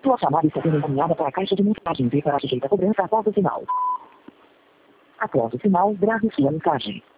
Sua chamada está sendo encaminhada para a caixa de mensagens e será sujeita a cobrança após o sinal. Após o sinal, grave sua mensagem.